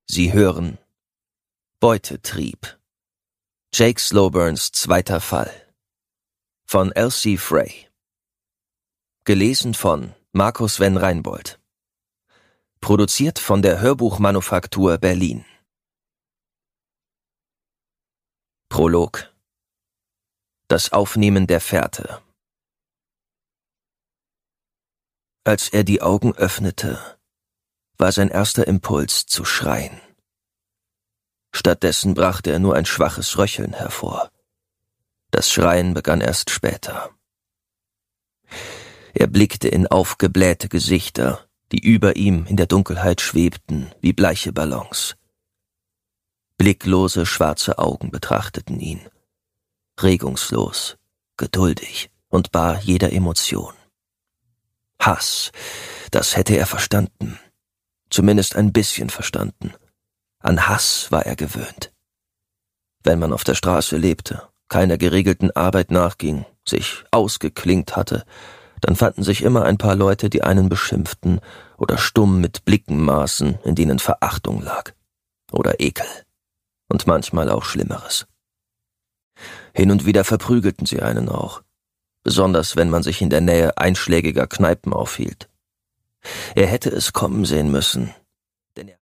Sie hören Beutetrieb. Jake Slowburns zweiter Fall. Von Elsie Frey. Gelesen von Markus Sven Reinbold. Produziert von der Hörbuchmanufaktur Berlin. Prolog. Das Aufnehmen der Fährte. Als er die Augen öffnete, war sein erster Impuls zu schreien. Stattdessen brachte er nur ein schwaches Röcheln hervor. Das Schreien begann erst später. Er blickte in aufgeblähte Gesichter, die über ihm in der Dunkelheit schwebten wie bleiche Ballons. Blicklose schwarze Augen betrachteten ihn, regungslos, geduldig und bar jeder Emotion. Hass, das hätte er verstanden, zumindest ein bisschen verstanden. An Hass war er gewöhnt. Wenn man auf der Straße lebte, keiner geregelten Arbeit nachging, sich ausgeklingt hatte, dann fanden sich immer ein paar Leute, die einen beschimpften oder stumm mit Blicken maßen, in denen Verachtung lag. Oder Ekel. Und manchmal auch Schlimmeres. Hin und wieder verprügelten sie einen auch. Besonders wenn man sich in der Nähe einschlägiger Kneipen aufhielt. Er hätte es kommen sehen müssen.